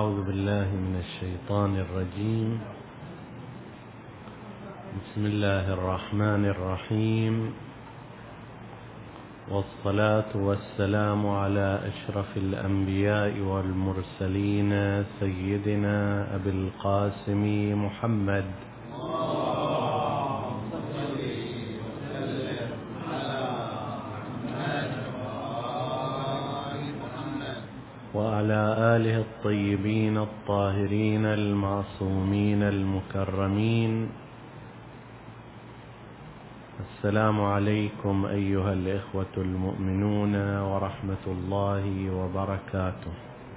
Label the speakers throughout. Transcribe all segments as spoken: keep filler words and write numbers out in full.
Speaker 1: أعوذ بالله من الشيطان الرجيم. بسم الله الرحمن الرحيم، والصلاة والسلام على أشرف الأنبياء والمرسلين سيدنا أبي القاسم محمد وعلى آله الطيبين الطاهرين المعصومين المكرمين. السلام عليكم أيها الإخوة المؤمنون ورحمة الله وبركاته.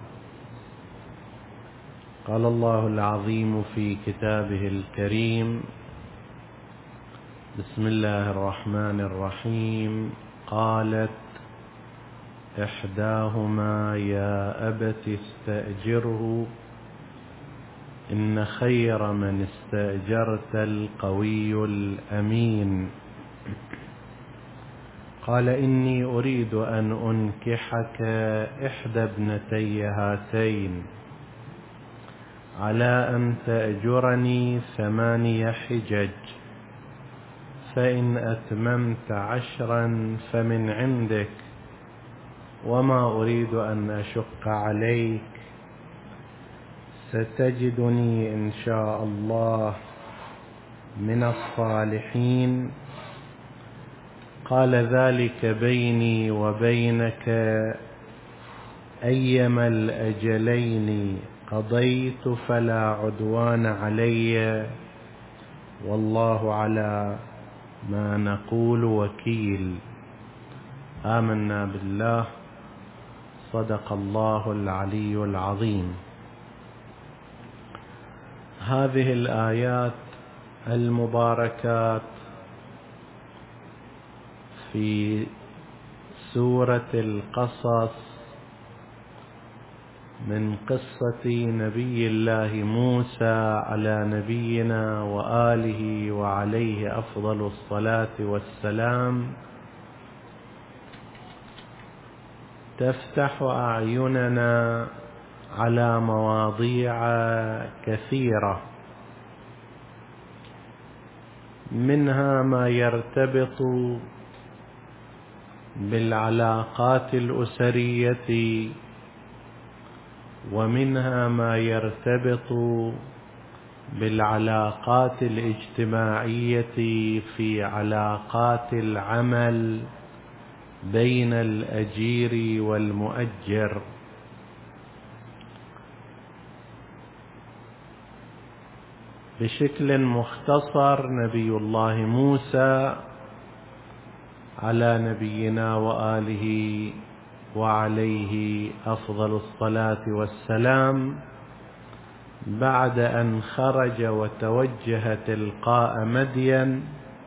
Speaker 1: قال الله العظيم في كتابه الكريم: بسم الله الرحمن الرحيم. قالت إحداهما يا أبت استأجره إن خير من استأجرت القوي الأمين. قال إني أريد أن أنكحك إحدى ابنتي هاتين على أن تأجرني ثماني حجج، فإن أتممت عشرا فمن عندك، وما أريد أن أشق عليك، ستجدني إن شاء الله من الصالحين. قال ذلك بيني وبينك، أيما الأجلين قضيت فلا عدوان علي، والله على ما نقول وكيل. آمنا بالله، صدق الله العلي العظيم. هذه الآيات المباركات في سورة القصص من قصة نبي الله موسى على نبينا وآله وعليه أفضل الصلاة والسلام تفتح أعيننا على مواضيع كثيرة، منها ما يرتبط بالعلاقات الأسرية، ومنها ما يرتبط بالعلاقات الاجتماعية في علاقات العمل بين الأجير والمؤجر. بشكل مختصر، نبي الله موسى على نبينا وآله وعليه أفضل الصلاة والسلام بعد أن خرج وتوجه تلقاء مدين،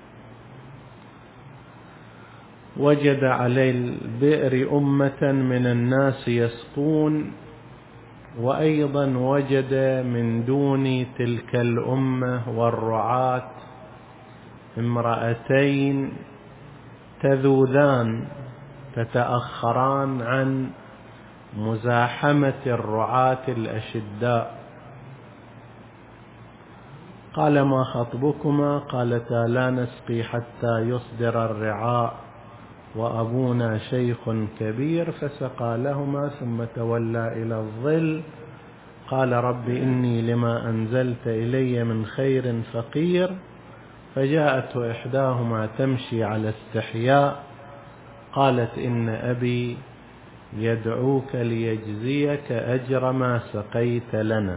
Speaker 1: وجد على البئر أمة من الناس يسقون، وأيضا وجد من دون تلك الأمة والرعاة امرأتين تذوذان تتأخران عن مزاحمة الرعاة الأشداء. قال: ما خطبكما؟ قالتا: لا نسقي حتى يصدر الرعاء، وأبونا شيخ كبير. فسقى لهما ثم تولى إلى الظل. قال: رب إني لما أنزلت إلي من خير فقير. فجاءته إحداهما تمشي على استحياء، قالت: إن أبي يدعوك ليجزيك أجر ما سقيت لنا.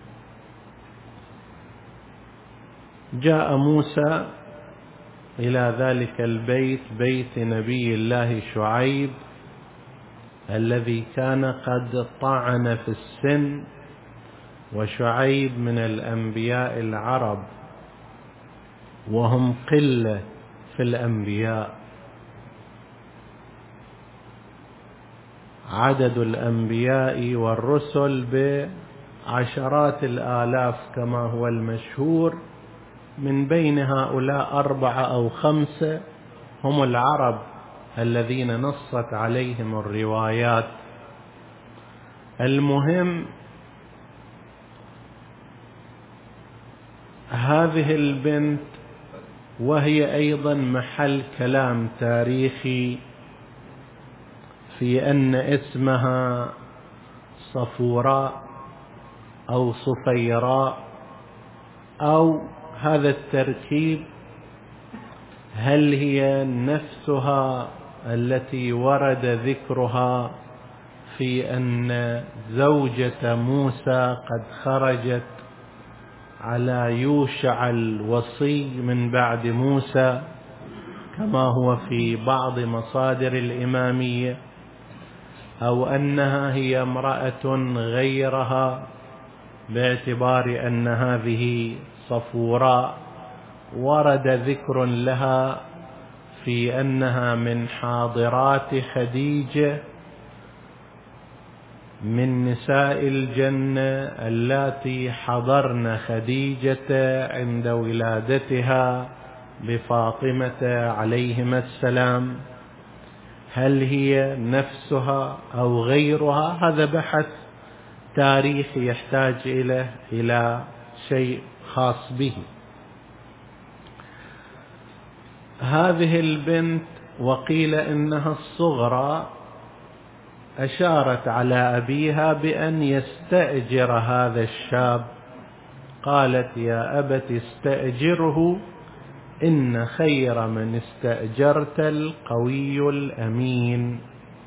Speaker 1: جاء موسى إلى ذلك البيت، بيت نبي الله شعيب الذي كان قد طعن في السن، وشعيب من الأنبياء العرب، وهم قلة في الأنبياء، عدد الأنبياء والرسل بعشرات الآلاف كما هو المشهور. من بين هؤلاء أربعة أو خمسة هم العرب الذين نصت عليهم الروايات. المهم هذه البنت، وهي أيضا محل كلام تاريخي في أن اسمها صفوراء أو صفيراء أو هذا التركيب، هل هي نفسها التي ورد ذكرها في أن زوجة موسى قد خرجت على يوشع الوصي من بعد موسى كما هو في بعض مصادر الإمامية، أو أنها هي امرأة غيرها باعتبار أن هذه صفوراء ورد ذكر لها في أنها من حاضرات خديجة من نساء الجنة اللاتي حضرن خديجة عند ولادتها بفاطمة عليهما السلام. هل هي نفسها أو غيرها؟ هذا بحث تاريخي يحتاج إلى إلى شيء خاص به. هذه البنت وقيل إنها الصغرى أشارت على أبيها بأن يستأجر هذا الشاب، قالت يا أبت استأجره إن خير من استأجرت القوي الأمين.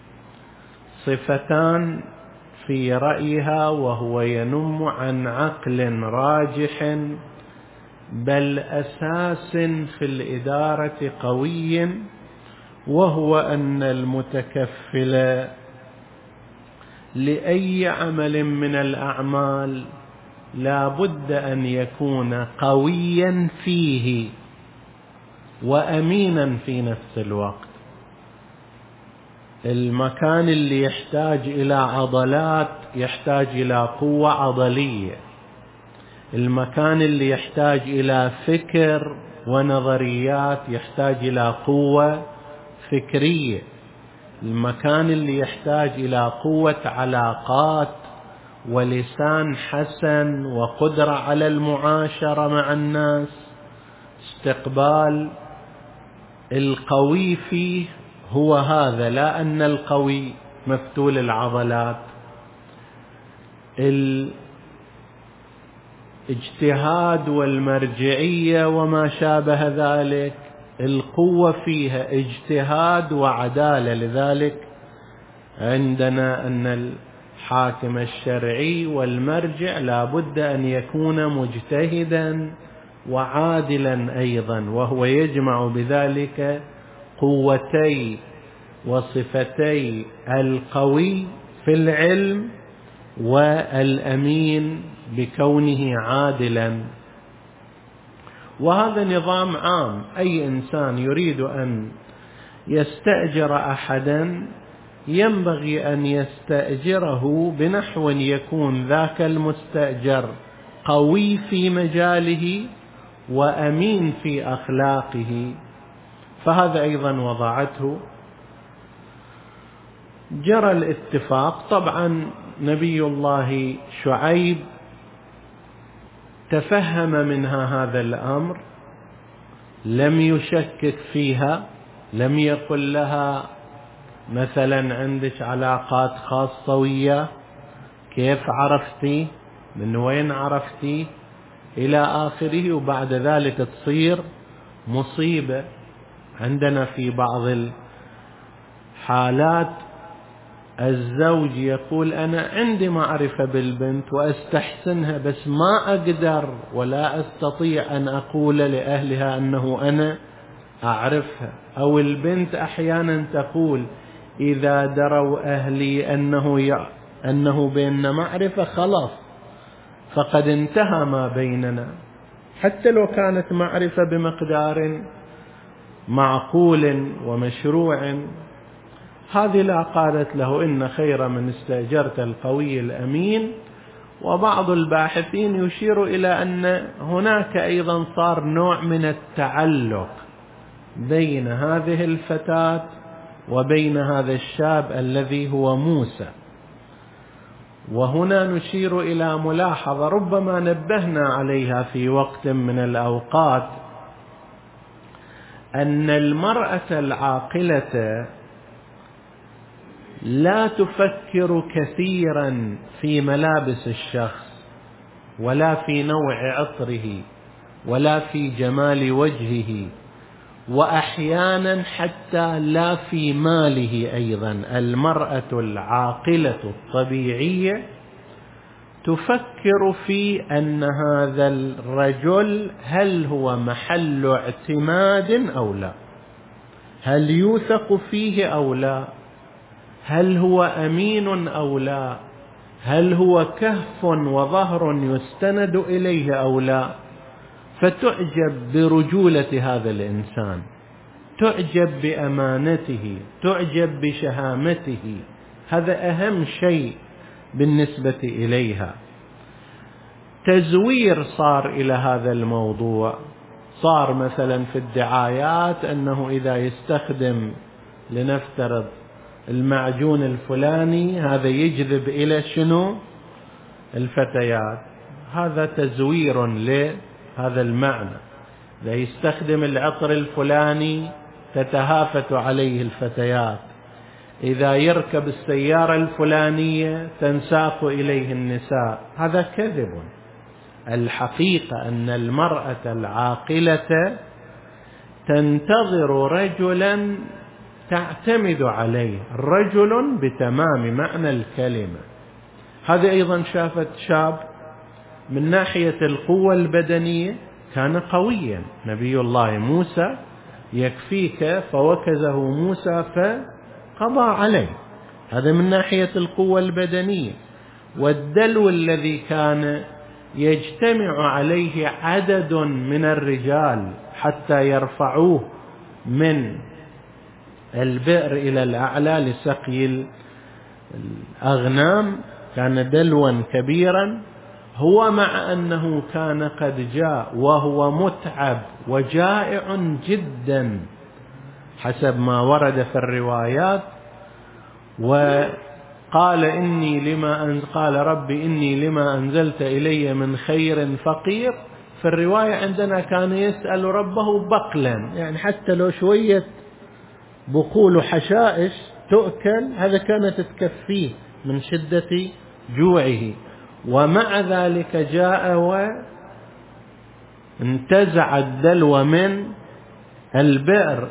Speaker 1: صفتان في رأيها، وهو ينم عن عقل راجح بل أساس في الإدارة قوي، وهو أن المتكفل لأي عمل من الأعمال لا بد أن يكون قويا فيه وأمينا في نفس الوقت. المكان اللي يحتاج إلى عضلات يحتاج إلى قوة عضلية، المكان اللي يحتاج إلى فكر ونظريات يحتاج إلى قوة فكرية، المكان اللي يحتاج إلى قوة علاقات ولسان حسن وقدرة على المعاشرة مع الناس، استقبال القوي فيه هو هذا، لا أن القوي مفتول العضلات. الاجتهاد والمرجعية وما شابه ذلك، القوة فيها اجتهاد وعدالة. لذلك عندنا أن الحاكم الشرعي والمرجع لا بد أن يكون مجتهدا وعادلا أيضا، وهو يجمع بذلك قوتي وصفتي القوي في العلم والأمين بكونه عادلا. وهذا نظام عام، أي إنسان يريد أن يستأجر أحدا ينبغي أن يستأجره بنحو يكون ذاك المستأجر قوي في مجاله وأمين في أخلاقه، فهذا أيضا وضعته. جرى الاتفاق. طبعا نبي الله شعيب تفهم منها هذا الأمر، لم يشكك فيها، لم يقل لها مثلا عندك علاقات خاصة وياه، كيف عرفتي، من وين عرفتي، إلى آخره. وبعد ذلك تصير مصيبة. عندنا في بعض الحالات الزوج يقول أنا عندي معرفة بالبنت وأستحسنها، بس ما أقدر ولا أستطيع أن أقول لأهلها أنه أنا أعرفها. أو البنت أحيانا تقول إذا دروا أهلي أنه ي... أنه بيننا معرفة خلاص فقد انتهى ما بيننا، حتى لو كانت معرفة بمقدار معقول ومشروع. هذه لا قالت له إن خير من استأجرت القوي الأمين. وبعض الباحثين يشير إلى أن هناك أيضا صار نوع من التعلق بين هذه الفتاة وبين هذا الشاب الذي هو موسى. وهنا نشير إلى ملاحظة ربما نبهنا عليها في وقت من الأوقات، أن المرأة العاقلة لا تفكر كثيرا في ملابس الشخص ولا في نوع عطره ولا في جمال وجهه، وأحيانا حتى لا في ماله أيضا. المرأة العاقلة الطبيعية تفكر في أن هذا الرجل هل هو محل اعتماد أو لا، هل يوثق فيه أو لا، هل هو أمين أو لا، هل هو كهف وظهر يستند إليه أو لا. فتعجب برجولة هذا الإنسان، تعجب بأمانته، تعجب بشهامته. هذا أهم شيء بالنسبة إليها. تزوير صار إلى هذا الموضوع، صار مثلا في الدعايات أنه إذا يستخدم لنفترض المعجون الفلاني هذا يجذب إلى شنو؟ الفتيات. هذا تزوير لهذا المعنى. إذا يستخدم العطر الفلاني تتهافت عليه الفتيات، إذا يركب السيارة الفلانية تنساق إليه النساء. هذا كذب. الحقيقة أن المرأة العاقلة تنتظر رجلا تعتمد عليه، رجل بتمام معنى الكلمة. هذا أيضا شافت شاب من ناحية القوة البدنية كان قويا، نبي الله موسى يكفيك فوكزه موسى فقضى عليه، هذا من ناحية القوة البدنية. والدلو الذي كان يجتمع عليه عدد من الرجال حتى يرفعوه من البئر إلى الأعلى لسقي الأغنام، كان دلوا كبيرا. هو مع أنه كان قد جاء وهو متعب وجائع جدا حسب ما ورد في الروايات، وقال إني لما أن قال ربي إني لما أنزلت إلي من خير فقير. في الرواية عندنا كان يسأل ربه بقلا، يعني حتى لو شوية بقول وحشائش تؤكل هذا كانت تكفيه من شدة جوعه. ومع ذلك جاء وانتزع الدلو من البئر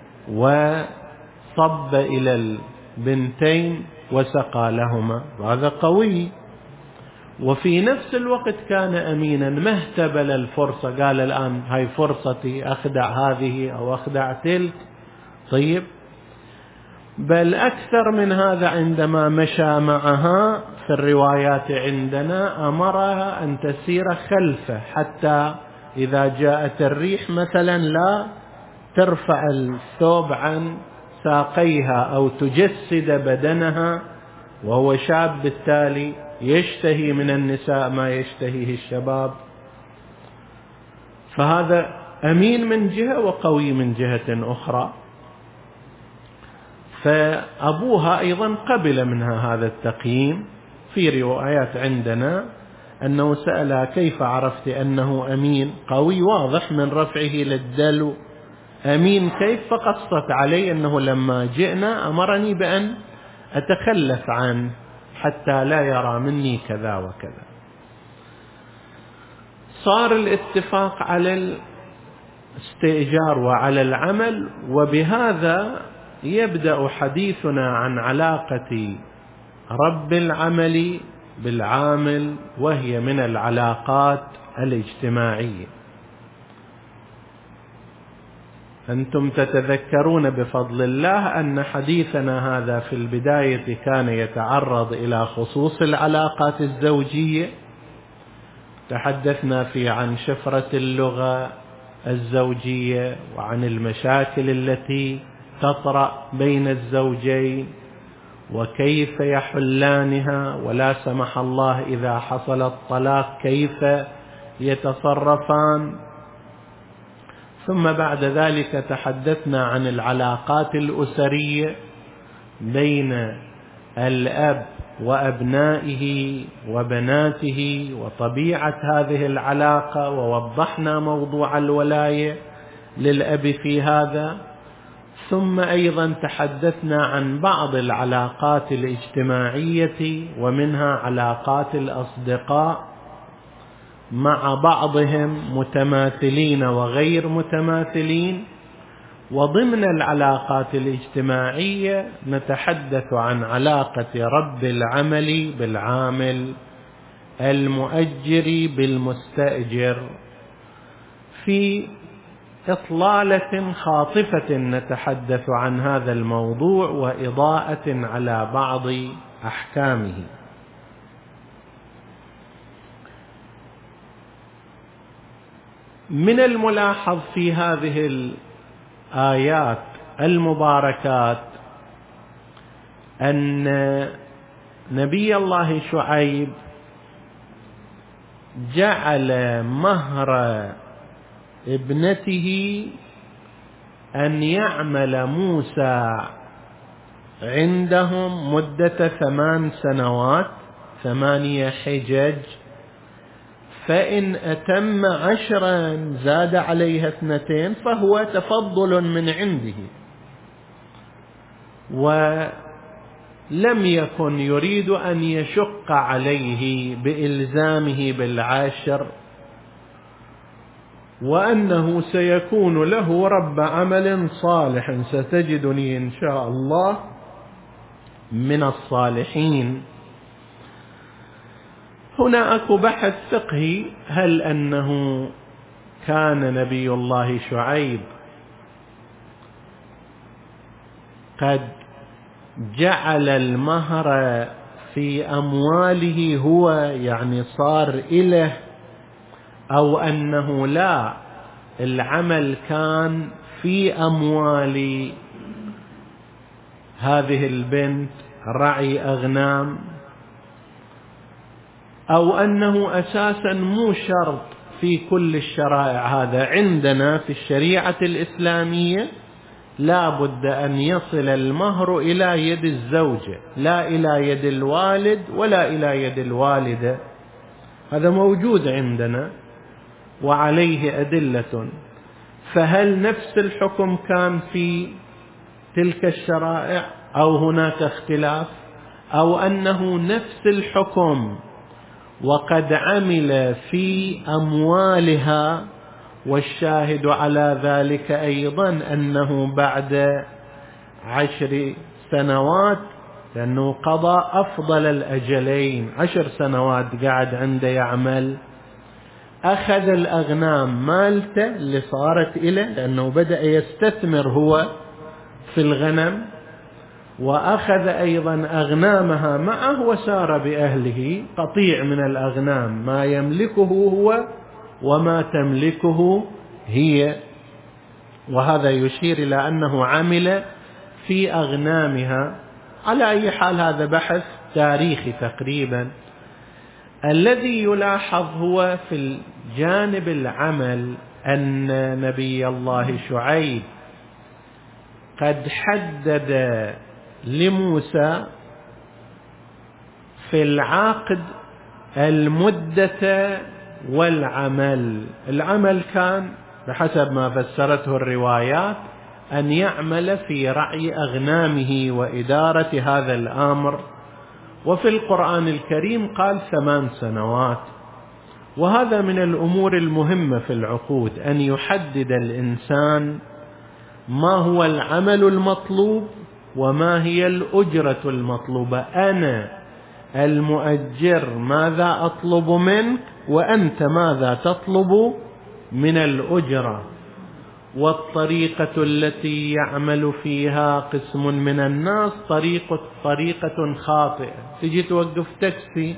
Speaker 1: وصب إلى البنتين وسقى لهما، وهذا قوي. وفي نفس الوقت كان أمينا، ما اهتبل الفرصة قال الآن هاي فرصتي أخدع هذه أو أخدع تلك. طيب، بل أكثر من هذا، عندما مشى معها في الروايات عندنا أمرها أن تسير خلفه حتى إذا جاءت الريح مثلا لا ترفع الثوب عن ساقيها أو تجسد بدنها، وهو شاب بالتالي يشتهي من النساء ما يشتهيه الشباب. فهذا أمين من جهة وقوي من جهة أخرى. فأبوها أيضا قبل منها هذا التقييم. في روايات عندنا أنه سألها كيف عرفت أنه أمين؟ قوي واضح من رفعه للدلو. أمين كيف؟ فقصت علي أنه لما جئنا أمرني بأن أتخلف عنه حتى لا يرى مني كذا وكذا. صار الاتفاق على الاستئجار وعلى العمل، وبهذا يبدأ حديثنا عن علاقة رب العمل بالعامل، وهي من العلاقات الاجتماعية. أنتم تتذكرون بفضل الله أن حديثنا هذا في البداية كان يتعرض إلى خصوص العلاقات الزوجية. تحدثنا فيه عن شفرة اللغة الزوجية وعن المشاكل التي تطرأ بين الزوجين وكيف يحلانها، ولا سمح الله إذا حصل الطلاق كيف يتصرفان. ثم بعد ذلك تحدثنا عن العلاقات الأسرية بين الأب وأبنائه وبناته وطبيعة هذه العلاقة، ووضحنا موضوع الولاية للأب في هذا. ثم أيضا تحدثنا عن بعض العلاقات الاجتماعية، ومنها علاقات الأصدقاء مع بعضهم متماثلين وغير متماثلين. وضمن العلاقات الاجتماعية نتحدث عن علاقة رب العمل بالعامل، المؤجر بالمستأجر، في إطلالة خاطفة نتحدث عن هذا الموضوع وإضاءة على بعض أحكامه. من الملاحظ في هذه الآيات المباركات أن نبي الله شعيب جعل مهر ابنته أن يعمل موسى عندهم مدة ثمان سنوات ثمانية حجج، فإن أتم عشرا زاد عليها اثنتين فهو تفضل من عنده، ولم يكن يريد أن يشق عليه بإلزامه بالعاشر، وأنه سيكون له رب عمل صالح ستجدني إن شاء الله من الصالحين. هنا أكو بحث فقهي، هل أنه كان نبي الله شعيب قد جعل المهر في أمواله هو يعني صار إله، أو أنه لا، العمل كان في أموال هذه البنت رعي أغنام، أو أنه أساسا مو شرط في كل الشرائع. هذا عندنا في الشريعة الإسلامية لا بد أن يصل المهر إلى يد الزوجة، لا إلى يد الوالد ولا إلى يد الوالدة. هذا موجود عندنا وعليه أدلة. فهل نفس الحكم كان في تلك الشرائع أو هناك اختلاف، أو أنه نفس الحكم وقد عمل في أموالها؟ والشاهد على ذلك أيضا أنه بعد عشر سنوات، لأنه قضى أفضل الأجلين، عشر سنوات قاعد عنده يعمل، أخذ الأغنام مالته اللي صارت إليه، لأنه بدأ يستثمر هو في الغنم، وأخذ أيضا أغنامها معه وسار بأهله، قطيع من الأغنام ما يملكه هو وما تملكه هي. وهذا يشير إلى أنه عمل في أغنامها. على أي حال هذا بحث تاريخي تقريبا. الذي يلاحظ هو في الجانب العمل أن نبي الله شعيب قد حدد لموسى في العقد المدة والعمل. العمل كان بحسب ما فسرته الروايات أن يعمل في رعي أغنامه وإدارة هذا الأمر، وفي القرآن الكريم قال ثمان سنوات. وهذا من الأمور المهمة في العقود، أن يحدد الإنسان ما هو العمل المطلوب وما هي الأجرة المطلوبة. أنا المؤجر ماذا أطلب منك، وأنت ماذا تطلب من الأجرة. والطريقة التي يعمل فيها قسم من الناس طريقة طريقة خاطئة. تجي توقف تاكسي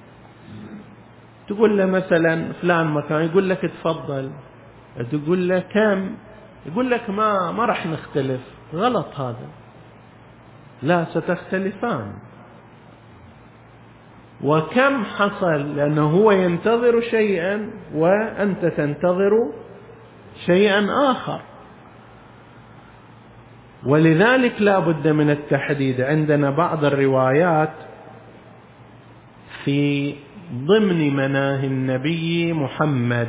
Speaker 1: تقول له مثلا فلان مكان، يقول لك تفضل، تقول له كم، يقول لك ما ما راح نختلف. غلط هذا، لا ستختلفان. وكم حصل، لأنه هو ينتظر شيئا وأنت تنتظر شيئا آخر. ولذلك لا بد من التحديد. عندنا بعض الروايات في ضمن مناهي النبي محمد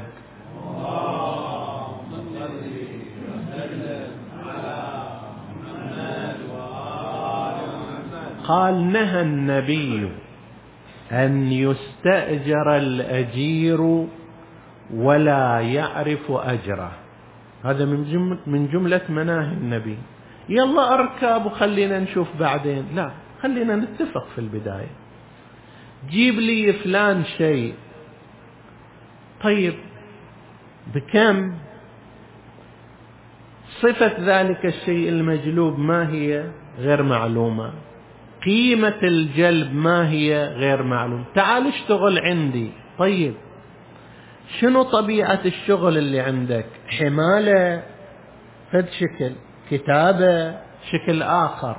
Speaker 1: قال: نهى النبي أن يستأجر الأجير ولا يعرف أجره. هذا من جملة مناهي النبي. يلا أركب وخلينا نشوف بعدين، لا، خلينا نتفق في البداية. جيب لي فلان شيء، طيب بكم؟ صفة ذلك الشيء المجلوب ما هي؟ غير معلومة. قيمة الجلب ما هي؟ غير معلوم. تعال اشتغل عندي. طيب شنو طبيعة الشغل اللي عندك؟ حمالة فد شكل، كتابة شكل آخر،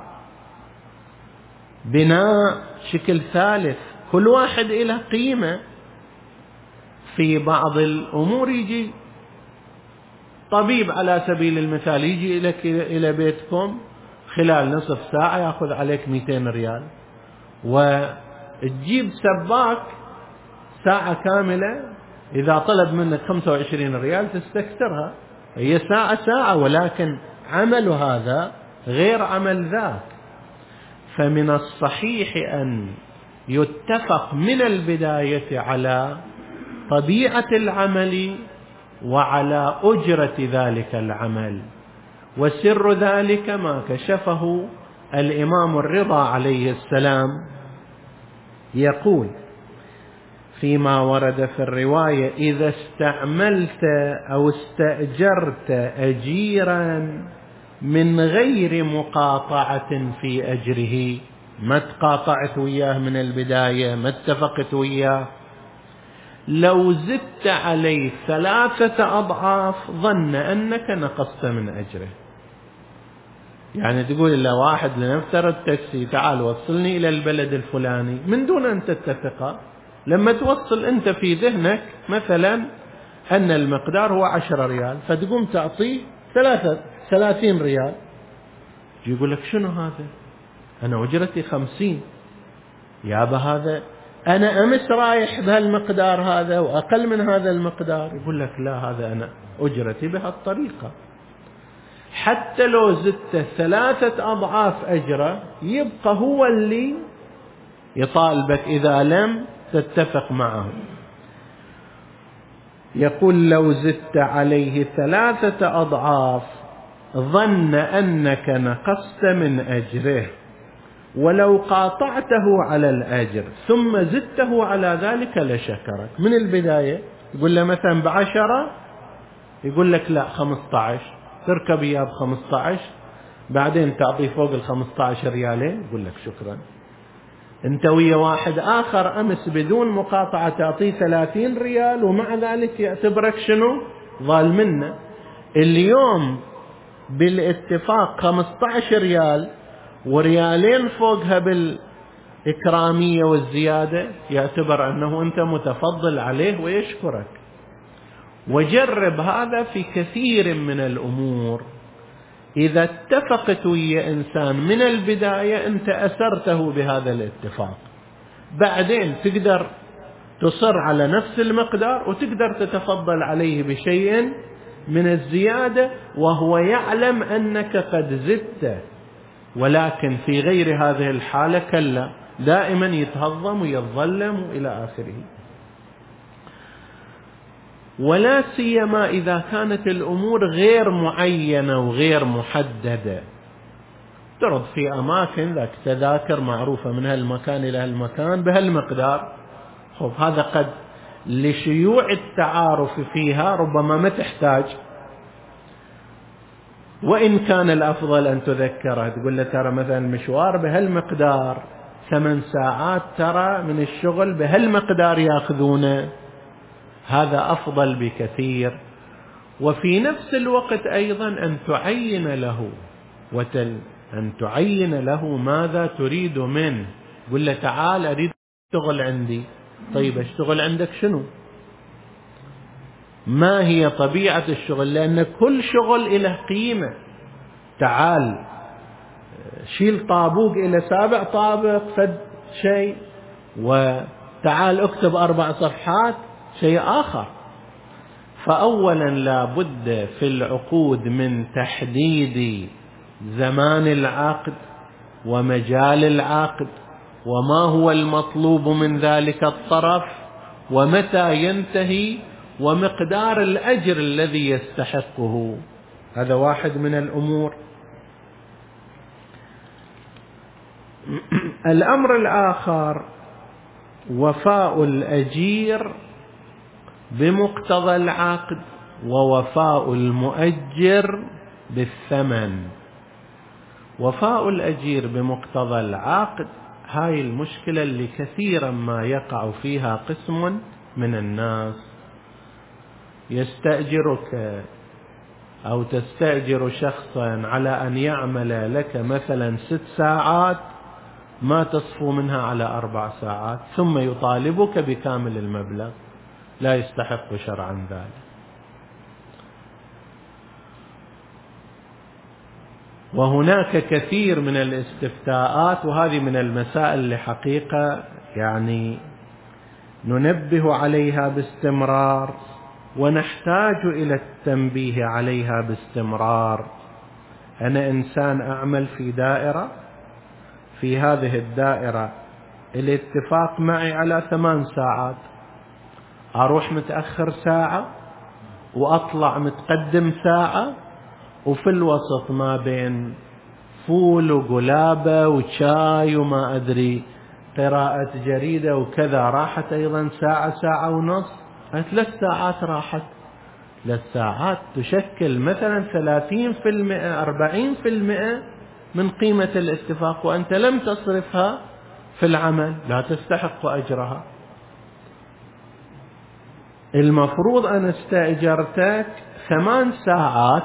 Speaker 1: بناء شكل ثالث، كل واحد له قيمة. في بعض الأمور يجي طبيب على سبيل المثال يجي لك إلى بيتكم خلال نصف ساعة يأخذ عليك مئتين ريال، وتجيب سباك ساعة كاملة إذا طلب منك خمسة وعشرين ريال تستكثرها. هي ساعة ساعة، ولكن عمل هذا غير عمل ذاك. فمن الصحيح أن يتفق من البداية على طبيعة العمل وعلى أجرة ذلك العمل. وسر ذلك ما كشفه الإمام الرضا عليه السلام، يقول فيما ورد في الرواية: إذا استعملت أو استأجرت أجيرا من غير مقاطعة في أجره، ما تقاطعت وياه من البداية، ما اتفقت وياه، لو زدت عليه ثلاثة أضعاف ظن أنك نقصت من أجره. يعني تقول له واحد لنفترض تاكسي، تعال وصلني إلى البلد الفلاني، من دون أن تتفق. لما توصل أنت في ذهنك مثلا أن المقدار هو عشرة ريال، فتقوم تعطيه ثلاثة ثلاثين ريال. يقول لك شنو هذا؟ أنا أجرتي خمسين يابا، هذا أنا أمس رايح بهالمقدار هذا وأقل من هذا المقدار. يقول لك لا، هذا أنا أجرتي بهالطريقة. حتى لو زدت ثلاثة أضعاف أجره يبقى هو اللي يطالبك إذا لم تتفق معه. يقول: لو زدت عليه ثلاثة أضعاف ظن أنك نقصت من أجره، ولو قاطعته على الأجر ثم زدته على ذلك لشكرك. من البداية يقول له مثلا بعشرة، يقول لك لا خمسة عشر، تركب إياه بخمسة عشر، بعدين تعطيه فوق الخمسة عشر ريالين، يقول لك شكرا. انت ويا واحد آخر أمس بدون مقاطعة تعطيه ثلاثين ريال، ومع ذلك يعتبرك شنو؟ ظالم منه. اليوم بالاتفاق خمسة عشر ريال وريالين فوقها بالإكرامية والزيادة، يعتبر أنه أنت متفضل عليه ويشكرك. وجرب هذا في كثير من الأمور. إذا اتفقت ويا إنسان من البداية أنت أسرته بهذا الاتفاق، بعدين تقدر تصر على نفس المقدار وتقدر تتفضل عليه بشيء من الزيادة، وهو يعلم أنك قد زدت. ولكن في غير هذه الحالة كلا، دائما يتهضم ويتظلم إلى آخره. ولا سيما إذا كانت الأمور غير معينة وغير محددة. ترد في أماكن ذاك تذاكر معروفة من هالمكان إلى هالمكان بهالمقدار، خب هذا قد لشيوع التعارف فيها ربما ما تحتاج، وإن كان الأفضل أن تذكره، تقول له ترى مثلا مشوار بهالمقدار، ثمان ساعات ترى من الشغل بهالمقدار يأخذونه، هذا أفضل بكثير. وفي نفس الوقت أيضا أن تعين له وتل أن تعين له ماذا تريد منه. قل له تعال أريد أشتغل عندي. طيب أشتغل عندك شنو؟ ما هي طبيعة الشغل؟ لأن كل شغل له قيمة. تعال شيل طابوق إلى سابع طابق فد شيء، تعال اكتب أربع صفحات شيء آخر. فأولا لا بد في العقود من تحديد زمان العقد ومجال العقد وما هو المطلوب من ذلك الطرف ومتى ينتهي ومقدار الأجر الذي يستحقه. هذا واحد من الأمور. الأمر الآخر وفاء الأجير بمقتضى العقد ووفاء المؤجر بالثمن. وفاء الأجير بمقتضى العقد هاي المشكلة اللي كثيرا ما يقع فيها قسم من الناس. يستأجرك أو تستأجر شخصا على أن يعمل لك مثلا ست ساعات ما تصفو منها على أربع ساعات ثم يطالبك بكامل المبلغ، لا يستحق شرعا ذلك. وهناك كثير من الاستفتاءات، وهذه من المسائل اللي حقيقة يعني ننبه عليها باستمرار ونحتاج إلى التنبيه عليها باستمرار. أنا إنسان أعمل في دائرة، في هذه الدائرة الاتفاق معي على ثمان ساعات، أروح متأخر ساعة وأطلع متقدم ساعة، وفي الوسط ما بين فول وقلابة وشاي وما أدري قراءة جريدة وكذا راحت أيضا ساعة ساعة ونص، ثلاث ساعات راحت. ثلاث ساعات تشكل مثلا ثلاثين في المئة أربعين في المئة من قيمة الاتفاق، وأنت لم تصرفها في العمل، لا تستحق أجرها. المفروض أن استأجرتك ثمان ساعات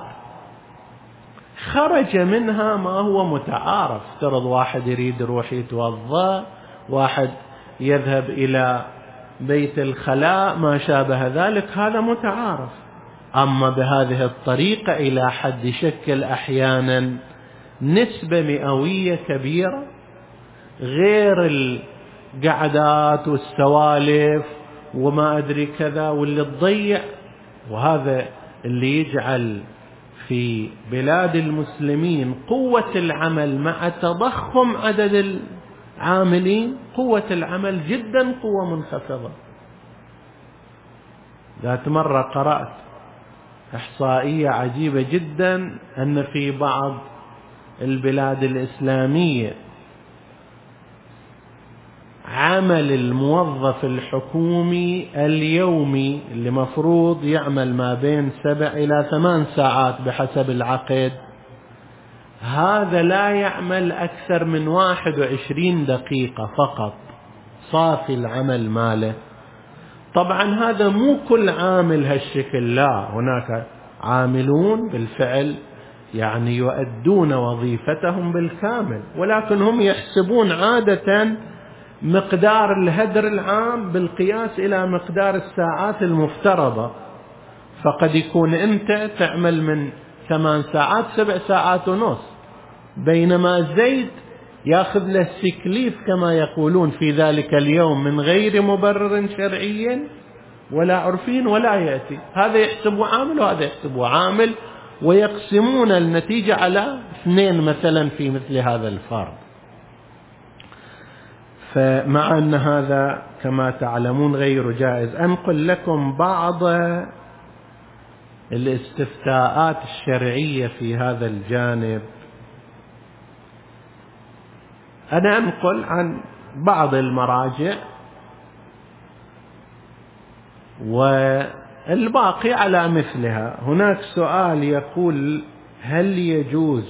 Speaker 1: خرج منها ما هو متعارف. افترض واحد يريد يروح يتوضأ، واحد يذهب إلى بيت الخلاء، ما شابه ذلك، هذا متعارف. أما بهذه الطريقة إلى حد يشكل أحيانا نسبة مئوية كبيرة، غير القعدات والسوالف وما أدري كذا، واللي تضيع. وهذا اللي يجعل في بلاد المسلمين قوة العمل مع تضخم عدد العاملين، قوة العمل جدا قوة منخفضة. ذات مرة قرأت إحصائية عجيبة جدا أن في بعض البلاد الإسلامية عمل الموظف الحكومي اليومي اللي مفروض يعمل ما بين سبع إلى ثمان ساعات بحسب العقد، هذا لا يعمل أكثر من واحد وعشرين دقيقة فقط صافي العمل ماله. طبعا هذا مو كل عامل هالشكل، لا، هناك عاملون بالفعل يعني يؤدون وظيفتهم بالكامل، ولكن هم يحسبون عادة مقدار الهدر العام بالقياس إلى مقدار الساعات المفترضة. فقد يكون أنت تعمل من ثمان ساعات سبع ساعات ونص، بينما زيد يأخذ له سكليف كما يقولون في ذلك اليوم من غير مبرر شرعي ولا عرفي ولا يأتي. هذا يحسبه عامل وهذا يحسبه عامل، ويقسمون النتيجة على اثنين مثلا في مثل هذا الفرض. فمع أن هذا كما تعلمون غير جائز. أنقل لكم بعض الاستفتاءات الشرعية في هذا الجانب. أنا أنقل عن بعض المراجع والباقي على مثلها. هناك سؤال يقول: هل يجوز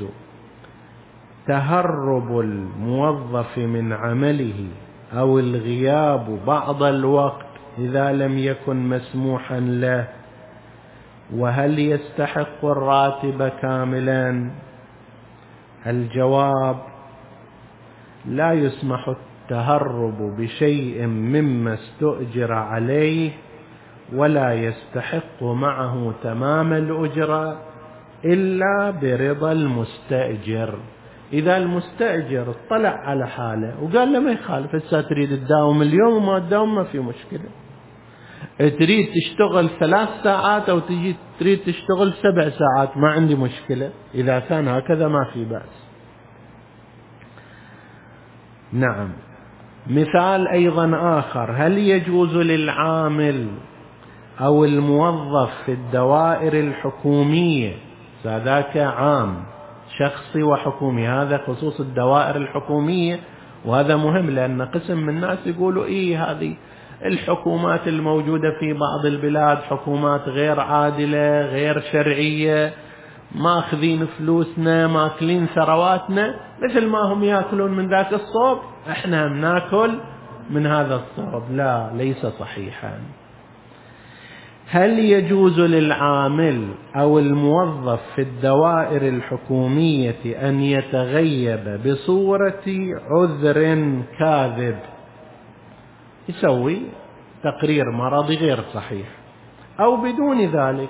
Speaker 1: تهرب الموظف من عمله أو الغياب بعض الوقت إذا لم يكن مسموحا له؟ وهل يستحق الراتب كاملا؟ الجواب: لا يسمح التهرب بشيء مما استؤجر عليه، ولا يستحق معه تمام الأجرة إلا برضا المستأجر. إذا المستأجر اطلع على حاله وقال له ما يخالف، هسه تريد تداوم اليوم وما تداوم ما في مشكلة، تريد تشتغل ثلاث ساعات أو تجي تريد تشتغل سبع ساعات ما عندي مشكلة، إذا كان هكذا ما في بأس. نعم. مثال أيضا آخر: هل يجوز للعامل أو الموظف في الدوائر الحكومية، ذاك عام شخصي وحكومي، هذا خصوص الدوائر الحكومية، وهذا مهم لأن قسم من الناس يقولوا إيه هذه الحكومات الموجودة في بعض البلاد حكومات غير عادلة غير شرعية، ماخذين فلوسنا ماكلين ثرواتنا، مثل ما هم يأكلون من ذاك الصوب احنا هم ناكل من هذا الصوب. لا، ليس صحيحا. هل يجوز للعامل أو الموظف في الدوائر الحكومية أن يتغيب بصورة عذر كاذب، يسوي تقرير مرضي غير صحيح، أو بدون ذلك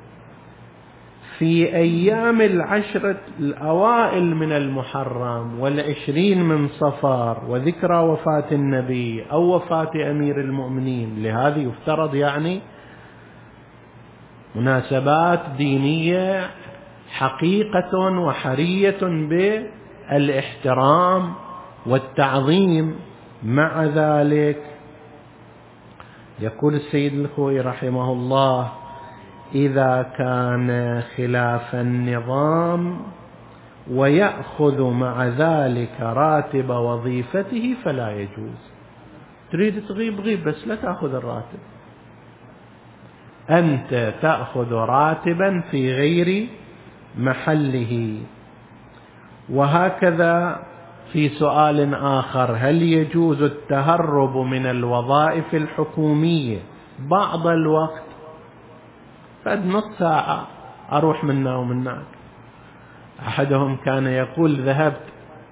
Speaker 1: في أيام العشرة الأوائل من المحرم والعشرين من صفر وذكرى وفاة النبي أو وفاة أمير المؤمنين، لهذه يفترض يعني مناسبات دينية حقيقة وحرية بالاحترام والتعظيم. مع ذلك يقول السيد الخوئي رحمه الله: إذا كان خلاف النظام ويأخذ مع ذلك راتب وظيفته فلا يجوز. تريد تغيب غيب بس لا تأخذ الراتب، أنت تأخذ راتبا في غير محله. وهكذا في سؤال آخر: هل يجوز التهرب من الوظائف الحكومية بعض الوقت؟ بعد نص ساعة أروح منا ومناك. أحدهم كان يقول: ذهبت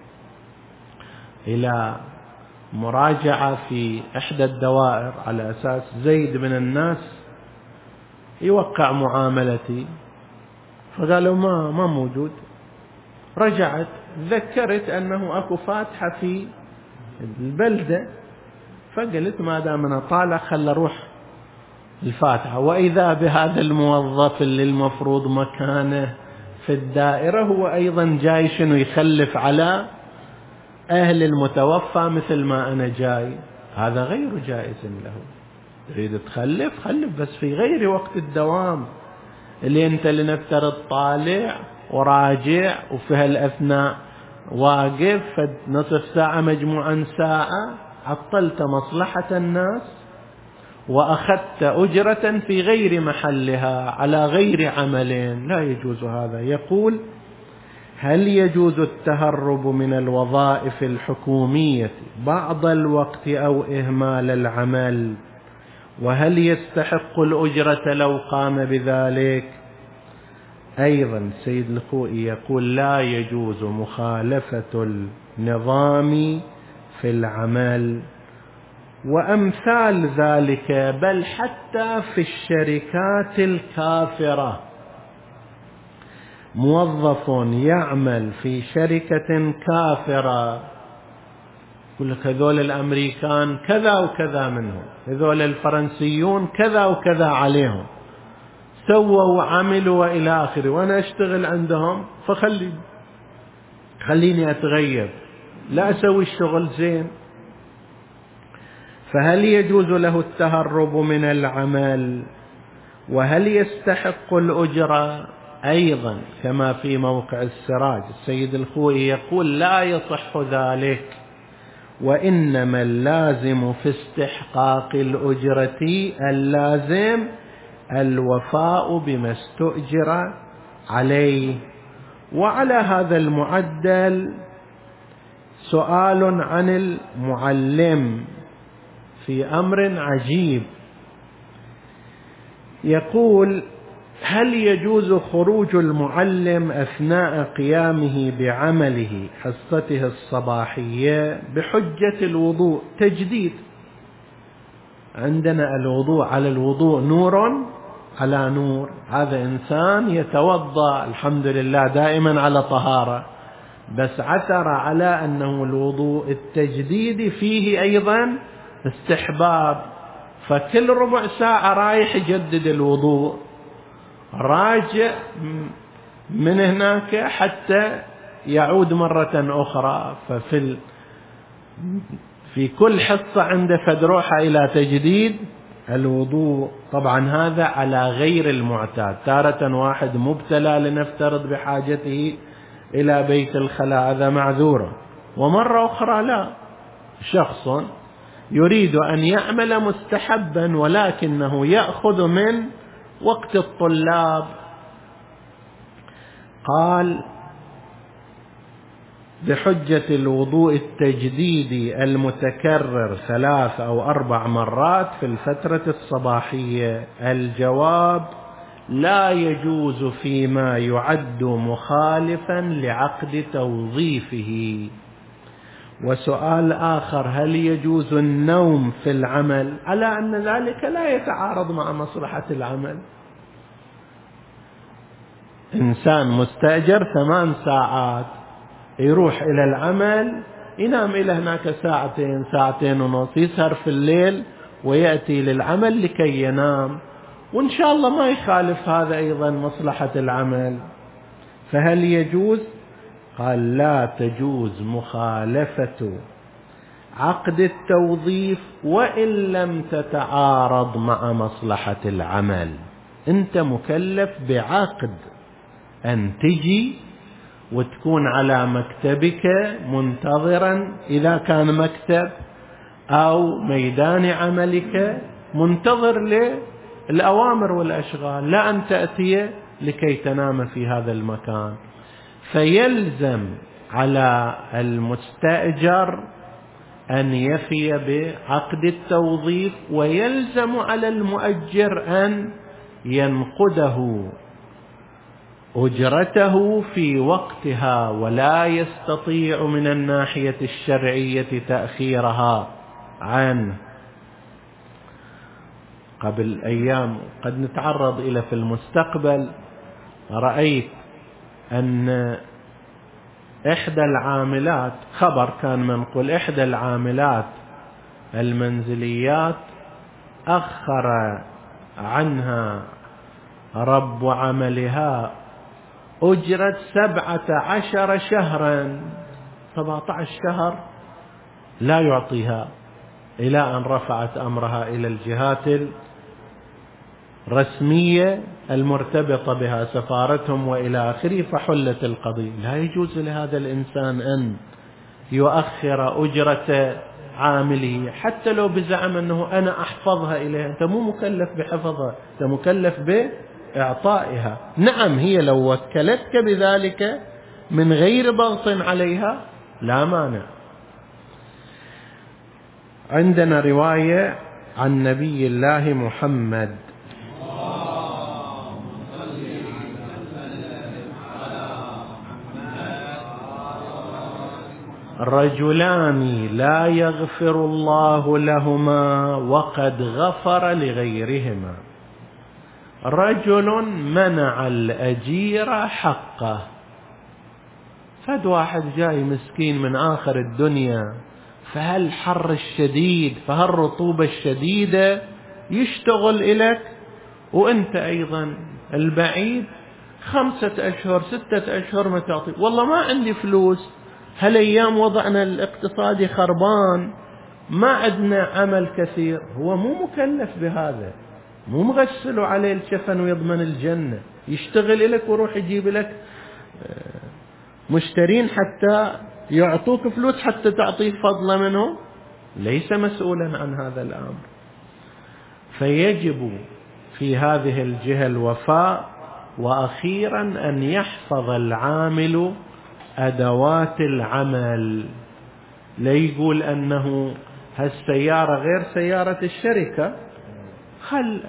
Speaker 1: إلى مراجعة في إحدى الدوائر على أساس زيد من الناس يوقع معاملتي، فقالوا ما ما موجود. رجعت ذكرت أنه أكو فاتحة في البلدة، فقلت ما دام أنا طالع خل أروح الفاتحة، وإذا بهذا الموظف اللي المفروض مكانه في الدائرة هو أيضا جاي شنو يخلف على أهل المتوفى مثل ما أنا جاي. هذا غير جائز له. تريد تخلف خلف بس في غير وقت الدوام اللي أنت لنفترض طالع وراجع وفي هالأثناء واقف نصف ساعة مجموعا ساعة، عطلت مصلحة الناس وأخذت أجرة في غير محلها على غير عمل، لا يجوز هذا. يقول: هل يجوز التهرب من الوظائف الحكومية بعض الوقت أو إهمال العمل؟ وهل يستحق الأجرة لو قام بذلك؟ أيضا سيد الخوئي يقول: لا يجوز مخالفة النظام في العمل. وأمثال ذلك بل حتى في الشركات الكافرة، موظف يعمل في شركة كافرة يقول لك هذول الأمريكان كذا وكذا منهم، هذول الفرنسيون كذا وكذا عليهم، سووا وعملوا وإلى آخره، وأنا أشتغل عندهم فخلي خليني أتغيب لا أسوي الشغل زين. فهل يجوز له التهرب من العمل؟ وهل يستحق الأجرة؟ أيضا كما في موقع السراج السيد الخوئي يقول: لا يصح ذلك، وإنما اللازم في استحقاق الأجرة اللازم الوفاء بما استؤجر عليه. وعلى هذا المعدل سؤال عن المعلم في أمر عجيب. يقول: هل يجوز خروج المعلم أثناء قيامه بعمله حصته الصباحية بحجة الوضوء تجديد؟ عندنا الوضوء على الوضوء نور على نور، هذا إنسان يتوضأ الحمد لله دائما على طهارة، بس عثر على أنه الوضوء التجديدي فيه أيضا استحباب، فكل ربع ساعة رايح يجدد الوضوء، راجع من هناك حتى يعود مرة أخرى. ففي في كل حصة عنده فدروحة إلى تجديد الوضوء. طبعا هذا على غير المعتاد، تارة واحد مبتلى لنفترض بحاجته إلى بيت الخلاء هذا معذورة، ومرة أخرى لا، شخص يريد أن يعمل مستحبا ولكنه يأخذ من وقت الطلاب. قال بحجة الوضوء التجديدي المتكرر ثلاث أو أربع مرات في الفترة الصباحية. الجواب: لا يجوز فيما يعد مخالفا لعقد توظيفه. وسؤال آخر: هل يجوز النوم في العمل؟ على أن ذلك لا يتعارض مع مصلحة العمل. إنسان مستأجر ثمان ساعات يروح إلى العمل، ينام إلى هناك ساعتين ساعتين ونص، يسهر في الليل ويأتي للعمل لكي ينام، وإن شاء الله ما يخالف هذا أيضا مصلحة العمل. فهل يجوز؟ قال: لا تجوز مخالفة عقد التوظيف وإن لم تتعارض مع مصلحة العمل. أنت مكلف بعقد أن تجي وتكون على مكتبك منتظرا، إذا كان مكتب أو ميدان عملك، منتظر للأوامر والأشغال، لا أن تأتي لكي تنام في هذا المكان. فيلزم على المستأجر أن يفي بعقد التوظيف، ويلزم على المؤجر أن ينقده أجرته في وقتها، ولا يستطيع من الناحية الشرعية تأخيرها عنه. قبل أيام قد نتعرض إلى في المستقبل، رأيت أن إحدى العاملات، خبر كان منقول، إحدى العاملات المنزليات أخر عنها رب عملها أجرة سبعة عشر شهرا، سبعة عشر شهر لا يعطيها، إلى أن رفعت أمرها إلى الجهات الرسمية المرتبطة بها، سفارتهم وإلى آخره، فحلت القضية. لا يجوز لهذا الإنسان أن يؤخر أجرة عامله، حتى لو بزعم أنه أنا أحفظها إليها. أنت مو مكلف بحفظها، أنت مكلف بإعطائها. نعم، هي لو وكلتك بذلك من غير ضغط عليها لا مانع. عندنا رواية عن نبي الله محمد رجلان لا يغفر الله لهما وقد غفر لغيرهما. رجل منع الأجير حقه، فد واحد جاي مسكين من آخر الدنيا، فهالحر الشديد فهالرطوبة الشديدة يشتغل إليك، وأنت أيضا البعيد خمسة أشهر ستة أشهر ما تعطي، والله ما عندي فلوس، هالأيام وضعنا الاقتصادي خربان، ما عندنا عمل كثير. هو مو مكلف بهذا، مو مغسل عليه الكفن ويضمن الجنة، يشتغل لك ويروح يجيب لك مشترين حتى يعطوك فلوس حتى تعطيه فضلا منه، ليس مسؤولا عن هذا الأمر. فيجب في هذه الجهة الوفاء. وأخيرا أن يحفظ العامل أدوات العمل، لا يقول أنه هالسيارة غير سيارة الشركة، خل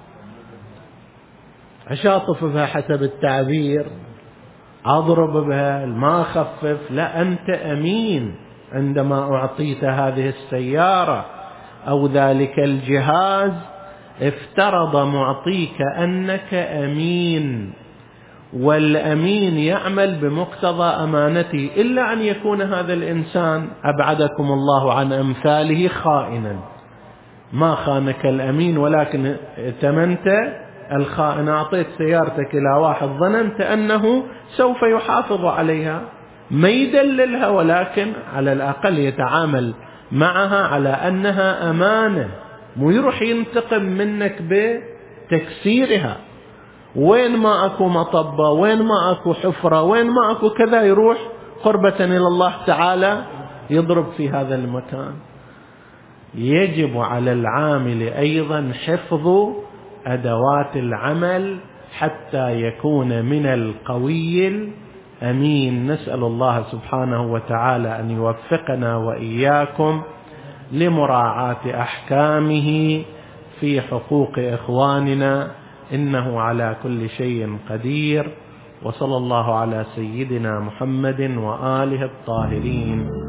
Speaker 1: أشاطف بها حسب التعبير، أضرب بها ما أخفف، لا، أنت أمين عندما أعطيت هذه السيارة أو ذلك الجهاز، افترض معطيك أنك أمين، والأمين يعمل بمقتضى أمانته، إلا أن يكون هذا الإنسان أبعدكم الله عن أمثاله خائنا. ما خانك الأمين ولكن ائتمنت الخائن، أعطيت سيارتك إلى واحد ظننت أنه سوف يحافظ عليها، ما يدللها ولكن على الأقل يتعامل معها على أنها أمانة، مو يروح ينتقم منك بتكسيرها. وين ما أكو مطبة، وين ما أكو حفرة، وين ما أكو كذا، يروح قربة إلى الله تعالى يضرب في هذا المكان. يجب على العامل أيضا حفظ أدوات العمل حتى يكون من القوي الأمين. نسأل الله سبحانه وتعالى أن يوفقنا وإياكم لمراعاة أحكامه في حقوق إخواننا، إنه على كل شيء قدير. وصلى الله على سيدنا محمد وآله الطاهرين.